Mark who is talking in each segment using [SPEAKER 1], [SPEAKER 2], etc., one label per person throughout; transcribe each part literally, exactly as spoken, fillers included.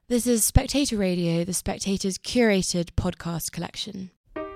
[SPEAKER 1] This is Spectator Radio, the Spectator's curated podcast collection.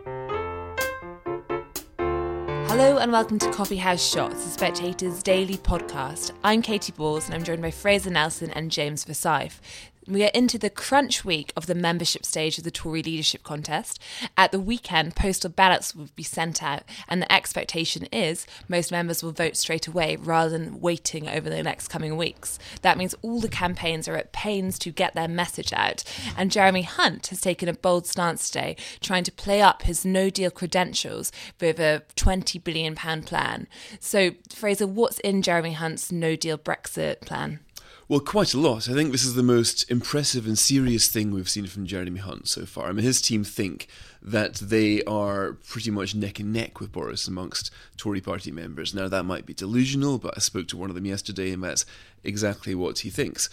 [SPEAKER 2] Hello and welcome to Coffee House Shots, the Spectator's daily podcast. I'm Katie Balls and I'm joined by Fraser Nelson and James Forsyth. We are into the crunch week of the membership stage of the Tory leadership contest. At the weekend, postal ballots will be sent out, and the expectation is most members will vote straight away rather than waiting over the next coming weeks. That means all the campaigns are at pains to get their message out, and Jeremy Hunt has taken a bold stance today, trying to play up his no-deal credentials with a twenty billion pounds plan. So, Fraser, what's in Jeremy Hunt's no-deal Brexit plan?
[SPEAKER 3] Well, quite a lot. I think this is the most impressive and serious thing we've seen from Jeremy Hunt so far. I mean, his team think that they are pretty much neck and neck with Boris amongst Tory party members. Now, that might be delusional, but I spoke to one of them yesterday and that's exactly what he thinks.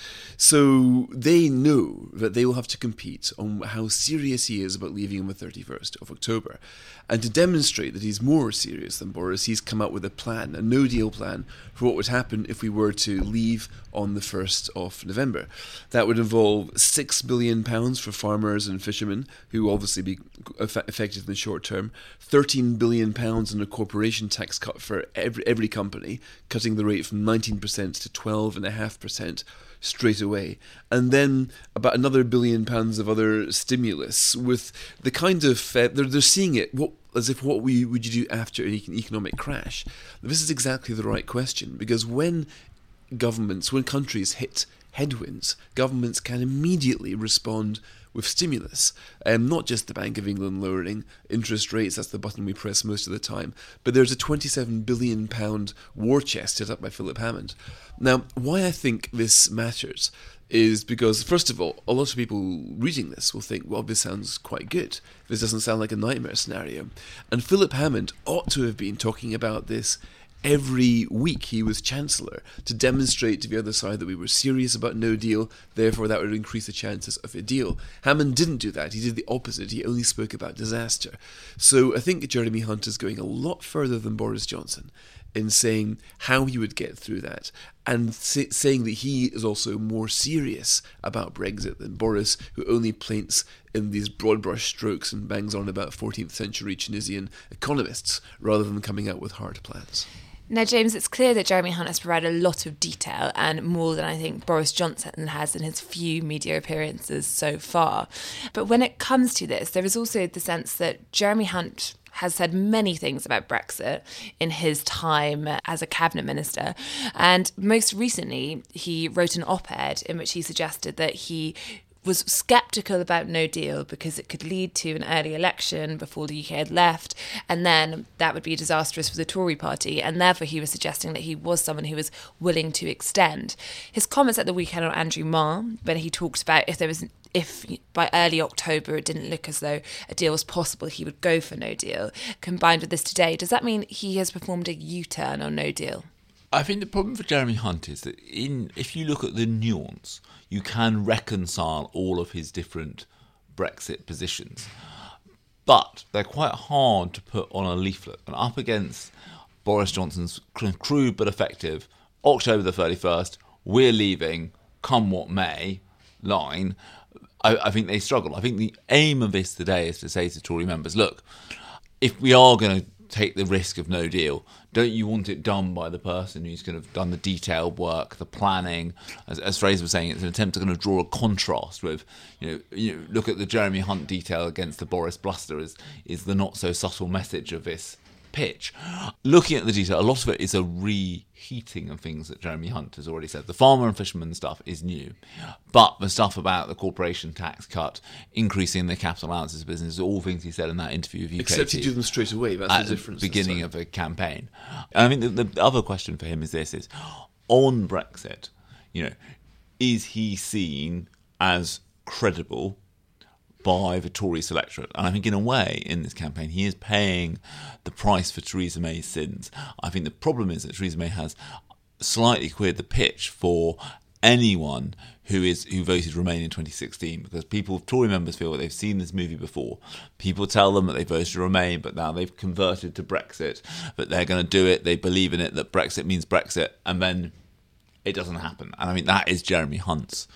[SPEAKER 3] So they know that they will have to compete on how serious he is about leaving on the thirty-first of October. And to demonstrate that he's more serious than Boris, he's come up with a plan, a no-deal plan for what would happen if we were to leave on the first of November. That would involve six billion pounds for farmers and fishermen, who will obviously be affected in the short term, thirteen billion pounds in a corporation tax cut for every, every company, cutting the rate from nineteen percent to twelve point five percent straight away, and then about another billion pounds of other stimulus with the kind of, uh, they're, they're seeing it what, as if what we, would you do after an economic crash? This is exactly the right question, because when governments, when countries hit headwinds, governments can immediately respond with stimulus. Um, not just the Bank of England lowering interest rates, that's the button we press most of the time, but there's a twenty-seven billion pounds war chest set up by Philip Hammond. Now, why I think this matters is because, first of all, a lot of people reading this will think, well, this sounds quite good. This doesn't sound like a nightmare scenario. And Philip Hammond ought to have been talking about this every week he was Chancellor, to demonstrate to the other side that we were serious about no deal, therefore that would increase the chances of a deal. Hammond didn't do that, he did the opposite, he only spoke about disaster. So I think Jeremy Hunt is going a lot further than Boris Johnson in saying how he would get through that, and say, saying that he is also more serious about Brexit than Boris, who only paints in these broad brush strokes and bangs on about fourteenth century Tunisian economists, rather than coming out with hard plans.
[SPEAKER 2] Now, James, it's clear that Jeremy Hunt has provided a lot of detail, and more than I think Boris Johnson has in his few media appearances so far. But when it comes to this, there is also the sense that Jeremy Hunt has said many things about Brexit in his time as a cabinet minister. And most recently, he wrote an op-ed in which he suggested that he was sceptical about no deal because it could lead to an early election before the U K had left, and then that would be disastrous for the Tory party, and therefore he was suggesting that he was someone who was willing to extend. His comments at the weekend on Andrew Marr, when he talked about if there was if by early October it didn't look as though a deal was possible, he would go for no deal, combined with this today, does that mean he has performed a U-turn on no deal?
[SPEAKER 4] I think the problem for Jeremy Hunt is that in if you look at the nuance, you can reconcile all of his different Brexit positions. But they're quite hard to put on a leaflet. And up against Boris Johnson's crude but effective October the thirty-first, we're leaving, come what may, line, I, I think they struggle. I think the aim of this today is to say to Tory members, look, if we are going to take the risk of no deal, don't you want it done by the person who's going to have done the detailed work, the planning? As, as Fraser was saying, it's an attempt to kind of draw a contrast with, you know, you know, look at the Jeremy Hunt detail against the Boris bluster is is the not so subtle message of this pitch. Looking at the detail, a lot of it is a reheating of things that Jeremy Hunt has already said. The farmer and fisherman stuff is new, but the stuff about the corporation tax cut, increasing the capital allowances business, all things he said in that interview with U K T.
[SPEAKER 3] Except he did them straight away, that's
[SPEAKER 4] at
[SPEAKER 3] the difference.
[SPEAKER 4] The beginning of a campaign. And I mean, the, the other question for him is this, is on Brexit, you know, is he seen as credible by the Tory electorate? And I think in a way, in this campaign, he is paying the price for Theresa May's sins. I think the problem is that Theresa May has slightly queered the pitch for anyone who is who voted Remain in twenty sixteen, because people, Tory members, feel that they've seen this movie before. People tell them that they voted Remain, but now they've converted to Brexit, that they're going to do it, they believe in it, that Brexit means Brexit, and then it doesn't happen. And I mean, that is Jeremy Hunt's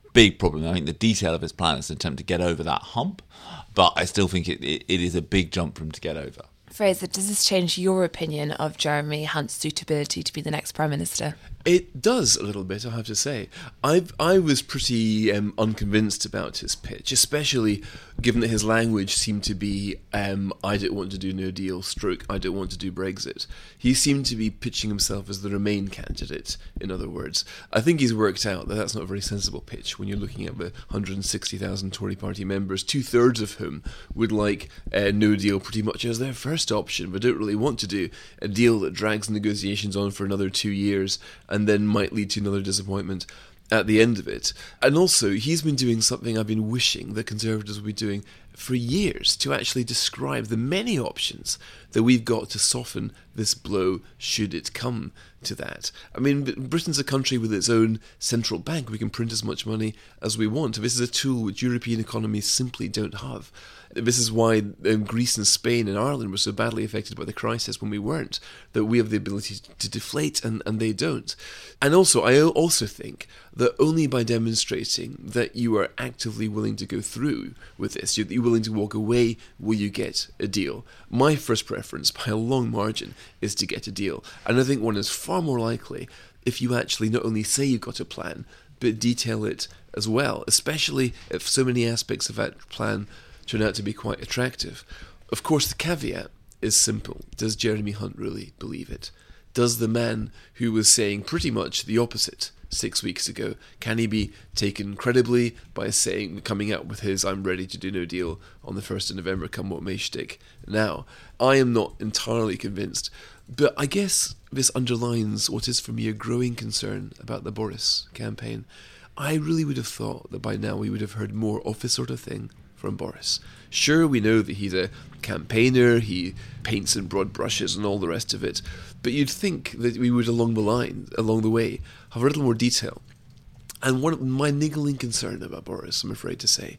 [SPEAKER 4] big problem. I think the detail of his plan is an attempt to get over that hump, but I still think it, it, it is a big jump for him to get over.
[SPEAKER 2] Fraser, does this change your opinion of Jeremy Hunt's suitability to be the next Prime Minister?
[SPEAKER 3] It does a little bit, I have to say. I I was pretty um, unconvinced about his pitch, especially given that his language seemed to be, um, I don't want to do no deal, stroke, I don't want to do Brexit. He seemed to be pitching himself as the Remain candidate, in other words. I think he's worked out that that's not a very sensible pitch when you're looking at the one hundred sixty thousand Tory party members, two-thirds of whom would like uh, no deal pretty much as their first option, but don't really want to do a deal that drags negotiations on for another two years and then might lead to another disappointment at the end of it. And also, he's been doing something I've been wishing the Conservatives would be doing for years, to actually describe the many options that we've got to soften this blow should it come to that. I mean, Britain's a country with its own central bank. We can print as much money as we want. This is a tool which European economies simply don't have. This is why um, Greece and Spain and Ireland were so badly affected by the crisis when we weren't, that we have the ability to deflate and, and they don't. And also, I also think that only by demonstrating that you are actively willing to go through with this, you're, you're willing to walk away, will you get a deal? My first preference, by a long margin, is to get a deal. And I think one is far more likely if you actually not only say you've got a plan, but detail it as well, especially if so many aspects of that plan turn out to be quite attractive. Of course, the caveat is simple. Does Jeremy Hunt really believe it? Does the man who was saying pretty much the opposite six weeks ago, can he be taken credibly by saying, coming out with his I'm ready to do no deal on the first of November, come what may shtick now? I am not entirely convinced, but I guess this underlines what is for me a growing concern about the Boris campaign. I really would have thought that by now we would have heard more of this sort of thing from Boris. Sure, we know that he's a campaigner, he paints in broad brushes and all the rest of it, but you'd think that we would along the line, along the way, have a little more detail. And one of my niggling concern about Boris, I'm afraid to say,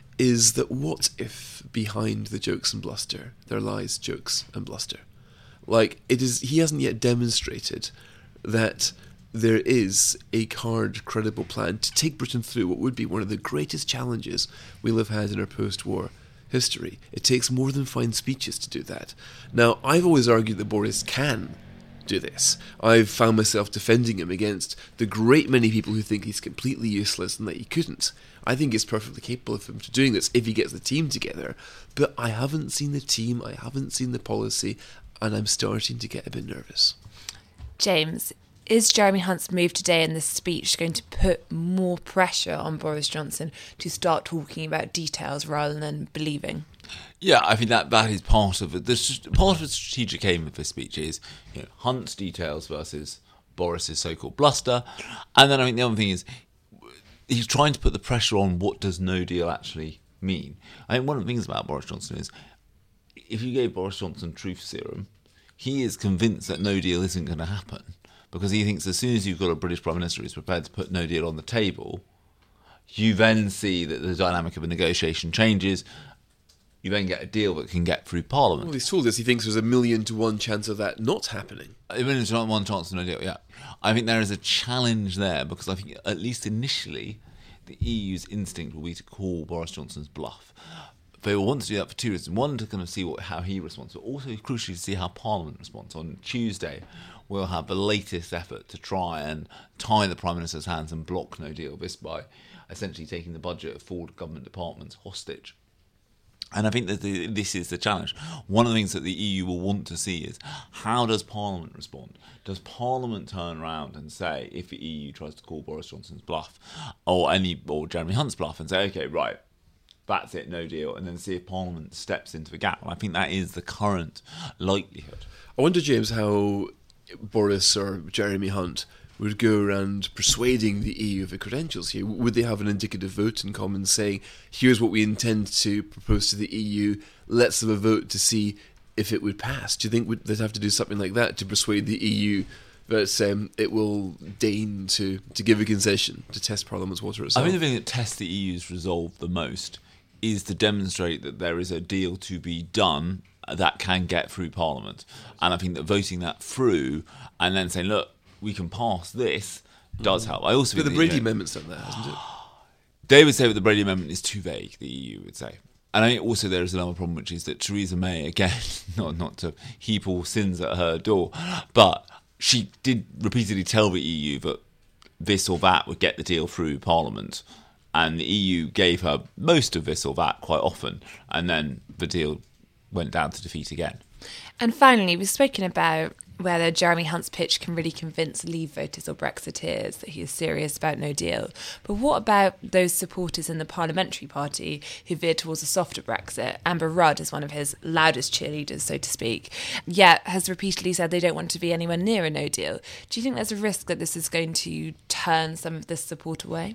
[SPEAKER 3] is that what if behind the jokes and bluster there lies jokes and bluster? Like, it is, he hasn't yet demonstrated that there is a hard, credible plan to take Britain through what would be one of the greatest challenges we'll have had in our post-war history. It takes more than fine speeches to do that. Now, I've always argued that Boris can do this. I've found myself defending him against the great many people who think he's completely useless and that he couldn't. I think he's perfectly capable of him to doing this if he gets the team together, but I haven't seen the team, I haven't seen the policy, and I'm starting to get a bit nervous.
[SPEAKER 2] James, is Jeremy Hunt's move today in this speech going to put more pressure on Boris Johnson to start talking about details rather than believing?
[SPEAKER 4] Yeah, I think that, that is part of it. The, part of the strategic aim of this speech is, you know, Hunt's details versus Boris's so-called bluster. And then I think the other thing is he's trying to put the pressure on what does no deal actually mean. I think one of the things about Boris Johnson is if you gave Boris Johnson truth serum, he is convinced that no deal isn't going to happen. Because he thinks as soon as you've got a British Prime Minister who's prepared to put no deal on the table, you then see that the dynamic of a negotiation changes. You then get a deal that can get through Parliament.
[SPEAKER 3] Well, he's told us he thinks there's a million to one chance of that not happening.
[SPEAKER 4] A million to one chance of no deal, yeah. I think there is a challenge there because I think, at least initially, the E U's instinct will be to call Boris Johnson's bluff. They will want to do that for two reasons. One, to kind of see what, how he responds, but also crucially to see how Parliament responds. On Tuesday, we'll have the latest effort to try and tie the Prime Minister's hands and block no deal, this by essentially taking the budget of four government departments hostage. And I think that the, this is the challenge. One of the things that the E U will want to see is how does Parliament respond? Does Parliament turn around and say, if the E U tries to call Boris Johnson's bluff or any or Jeremy Hunt's bluff, and say, okay, right, that's it, no deal, and then see if Parliament steps into the gap? And I think that is the current likelihood.
[SPEAKER 3] I wonder, James, how Boris or Jeremy Hunt would go around persuading the E U of the credentials here. Would they have an indicative vote in Commons saying, here's what we intend to propose to the E U, let's have a vote to see if it would pass? Do you think they'd have to do something like that to persuade the E U that um, it will deign to, to give a concession to test Parliament's water itself?
[SPEAKER 4] I think the thing that tests the E U's resolve the most is to demonstrate that there is a deal to be done that can get through Parliament. And I think that voting that through and then saying, look, we can pass this, does help. I also
[SPEAKER 3] but
[SPEAKER 4] think
[SPEAKER 3] the
[SPEAKER 4] that,
[SPEAKER 3] Brady
[SPEAKER 4] you know,
[SPEAKER 3] Amendment's done that, hasn't it?
[SPEAKER 4] They would say that the Brady Amendment is too vague, the E U would say. And I think also there is another problem, which is that Theresa May, again, not not to heap all sins at her door, but she did repeatedly tell the E U that this or that would get the deal through Parliament, and the E U gave her most of this or that quite often, and then the deal went down to defeat again.
[SPEAKER 2] And finally, we've spoken about whether Jeremy Hunt's pitch can really convince Leave voters or Brexiteers that he is serious about no deal. But what about those supporters in the Parliamentary Party who veered towards a softer Brexit? Amber Rudd is one of his loudest cheerleaders, so to speak, yet has repeatedly said they don't want to be anywhere near a no deal. Do you think there's a risk that this is going to turn some of this support away?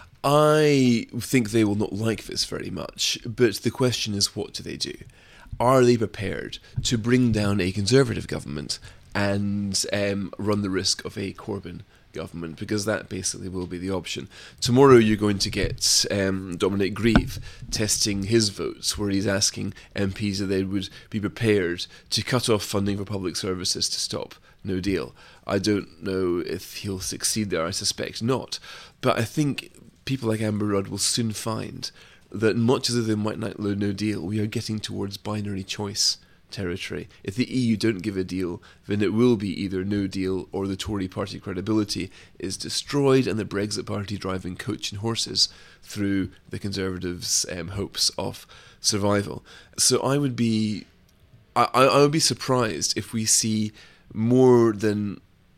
[SPEAKER 3] I think they will not like this very much, but the question is, what do they do? Are they prepared to bring down a Conservative government and um, run the risk of a Corbyn government? Because that basically will be the option. Tomorrow you're going to get um, Dominic Grieve testing his votes, where he's asking M Ps that they would be prepared to cut off funding for public services to stop no deal. I don't know if he'll succeed there, I suspect not. But I think people like Amber Rudd will soon find that much as they might not know no deal, we are getting towards binary choice territory. If the E U don't give a deal, then it will be either no deal or the Tory party credibility is destroyed and the Brexit party driving coach and horses through the Conservatives' um, hopes of survival. So I would be, I, I would be surprised if we see more than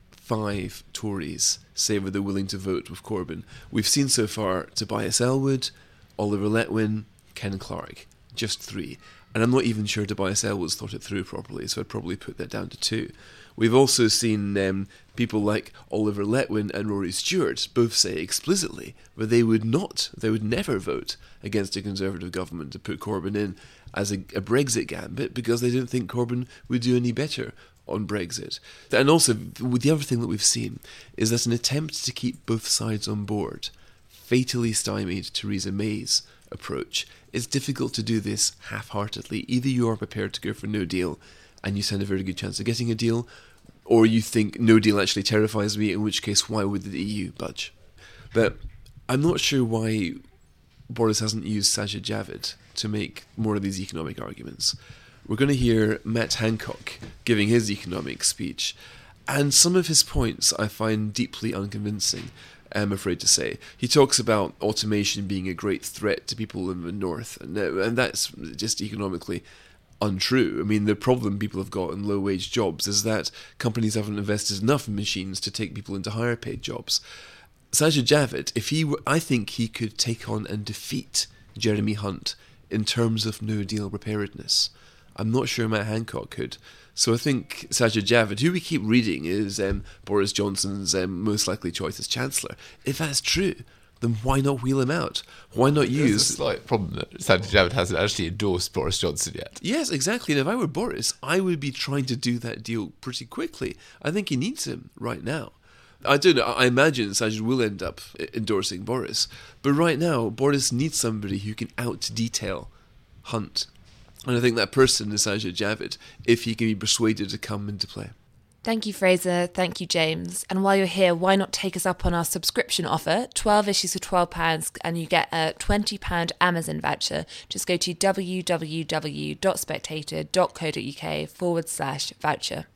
[SPEAKER 3] five Tories say that they're willing to vote with Corbyn. We've seen so far Tobias Ellwood, Oliver Letwin, Ken Clarke, just three. And I'm not even sure Tobias Ellwood's thought it through properly, so I'd probably put that down to two. We've also seen um, people like Oliver Letwin and Rory Stewart both say explicitly that they would not, they would never vote against a Conservative government to put Corbyn in as a, a Brexit gambit, because they don't think Corbyn would do any better on Brexit. And also, the other thing that we've seen is that an attempt to keep both sides on board fatally stymied Theresa May's approach. It's difficult to do this half-heartedly. Either you are prepared to go for no deal and you stand a very good chance of getting a deal, or you think no deal actually terrifies me, in which case why would the E U budge? But I'm not sure why Boris hasn't used Sajid Javid to make more of these economic arguments. We're going to hear Matt Hancock giving his economic speech, and some of his points I find deeply unconvincing, I'm afraid to say. He talks about automation being a great threat to people in the north, and, and that's just economically untrue. I mean, the problem people have got in low-wage jobs is that companies haven't invested enough in machines to take people into higher-paid jobs. Sajid Javid, if he, were, I think he could take on and defeat Jeremy Hunt in terms of no-deal preparedness. I'm not sure Matt Hancock could. So I think Sajid Javid, who we keep reading is um, Boris Johnson's um, most likely choice as Chancellor. If that's true, then why not wheel him out? Why not use...
[SPEAKER 4] There's a slight problem that Sajid Javid hasn't actually endorsed Boris Johnson yet.
[SPEAKER 3] Yes, exactly. And if I were Boris, I would be trying to do that deal pretty quickly. I think he needs him right now. I don't know, I imagine Sajid will end up endorsing Boris. But right now, Boris needs somebody who can out-detail Hunt. And I think that person is Sajid Javid, if he can be persuaded to come into play.
[SPEAKER 2] Thank you, Fraser. Thank you, James. And while you're here, why not take us up on our subscription offer? twelve issues for twelve pounds, and you get a twenty pounds Amazon voucher. Just go to www.spectator.co.uk forward slash voucher.